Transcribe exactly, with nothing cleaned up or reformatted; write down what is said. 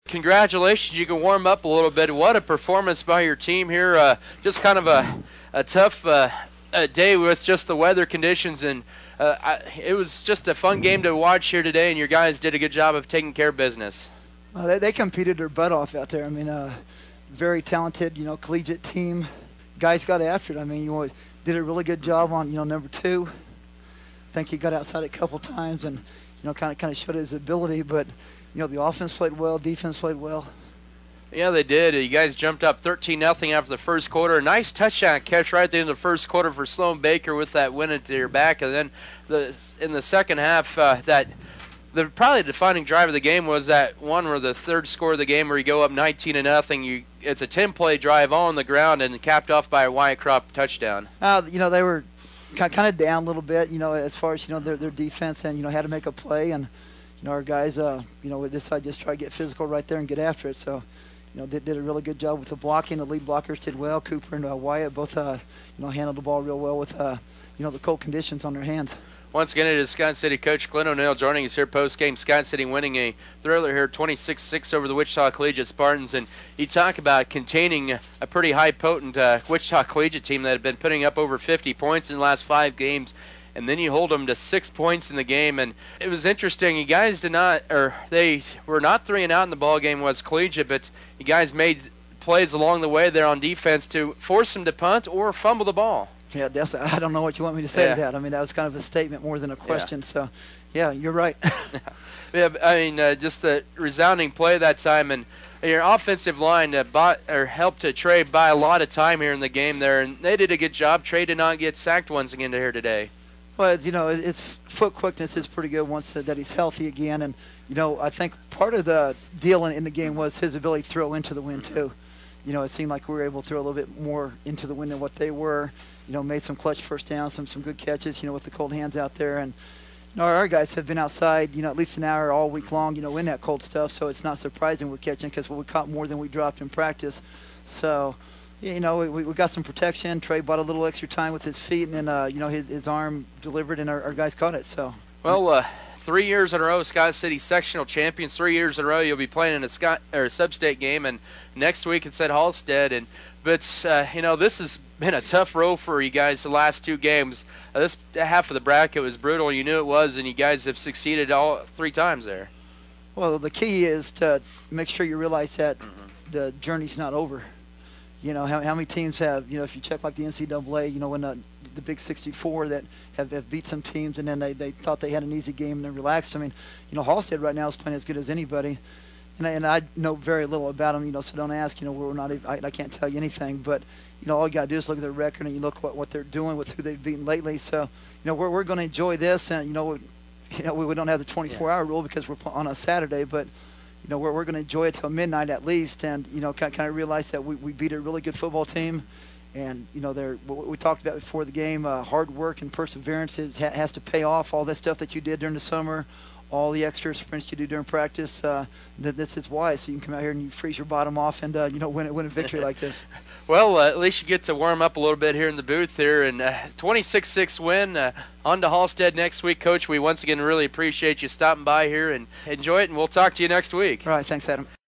congratulations. You can warm up a little bit. What a performance by your team here. Uh, just kind of a, a tough uh, a day with just the weather conditions, and uh, I, it was just a fun game to watch here today, and your guys did a good job of taking care of business. Uh, they, they competed their butt off out there. I mean, uh, very talented, you know, collegiate team. Guys got after it. I mean, you know, did a really good job on, you know, number two. I think he got outside a couple times and, you know, kind of kind of showed his ability. But, you know, the offense played well, defense played well. Yeah, they did. You guys jumped up thirteen nothing after the first quarter. A nice touchdown catch right at the end of the first quarter for Sloan Baker with that win into your back. And then the in the second half, uh, that the probably defining drive of the game was that one where the third score of the game where you go up nineteen to nothing. You it's a ten-play drive all on the ground and capped off by a Wyatt Crop touchdown. Uh, you know, they were kind of down a little bit, you know, as far as, you know, their their defense and, you know, had to make a play. And, you know, our guys, uh, you know, we decided just try to get physical right there and get after it. So, you know, did, did a really good job with the blocking. The lead blockers did well. Cooper and uh, Wyatt both, uh, you know, handled the ball real well with, uh, you know, the cold conditions on their hands. Once again, it is Scott City coach Glenn O'Neill joining us here post-game. Scott City winning a thriller here, twenty-six six over the Wichita Collegiate Spartans. And you talk about containing a pretty high-potent uh, Wichita Collegiate team that had been putting up over fifty points in the last five games. And then you hold them to six points in the game. And it was interesting. You guys did not, or they were not three and out in the ball game was Collegiate, but you guys made plays along the way there on defense to force them to punt or fumble the ball. Yeah, definitely. I don't know what you want me to say yeah. to that. I mean, that was kind of a statement more than a question. Yeah. So, yeah, you're right. yeah, I mean, uh, just the resounding play that time, and your offensive line uh, bought, or helped uh, Trey buy a lot of time here in the game there, and they did a good job. Trey did not get sacked once again here today. Well, you know, it's foot quickness is pretty good once uh, that he's healthy again, and you know, I think part of the deal in, in the game was his ability to throw into the wind too. You know, it seemed like we were able to throw a little bit more into the wind than what they were. You know, made some clutch first downs, some some good catches, you know, with the cold hands out there. And, you know, our guys have been outside, you know, at least an hour all week long, you know, in that cold stuff. So it's not surprising we're catching because we caught more than we dropped in practice. So, you know, we, we got some protection. Trey bought a little extra time with his feet, and then, uh, you know, his, his arm delivered, and our, our guys caught it. So, well, uh, three years in a row, Scott City sectional champions. Three years in a row, you'll be playing in a Scott or a sub-state game, and next week it's at Halstead. And but uh, you know, this has been a tough row for you guys the last two games. Uh, this half of the bracket was brutal. You knew it was, and you guys have succeeded all three times there. Well, the key is to make sure you realize that mm-hmm. the journey's not over. You know, how, how many teams have, you know, if you check like the N C double A, you know, when the, the Big sixty-four that have, have beat some teams and then they, they thought they had an easy game and then relaxed. I mean, you know, Halstead right now is playing as good as anybody. And I, and I know very little about them, you know, so don't ask, you know, we're not, I, I can't tell you anything. But, you know, all you got to do is look at their record and you look what, what they're doing with who they've beaten lately. So, you know, we're, we're going to enjoy this. And, you know, we, you know, we, we don't have the twenty-four hour yeah. rule because we're on a Saturday. But, you know, we're, we're going to enjoy it till midnight at least. And, you know, kind of realize that we, we beat a really good football team. And, you know, they're, what we talked about before the game, uh, hard work and perseverance is, ha, has to pay off. All that stuff that you did during the summer, all the extra sprints you do during practice, uh, th- this is why. So you can come out here and you freeze your bottom off and, uh, you know, win, win a victory like this. Well, uh, at least you get to warm up a little bit here in the booth here. And uh, twenty-six six win uh, on to Halstead next week. Coach, we once again really appreciate you stopping by here and enjoy it, and we'll talk to you next week. All right, thanks, Adam.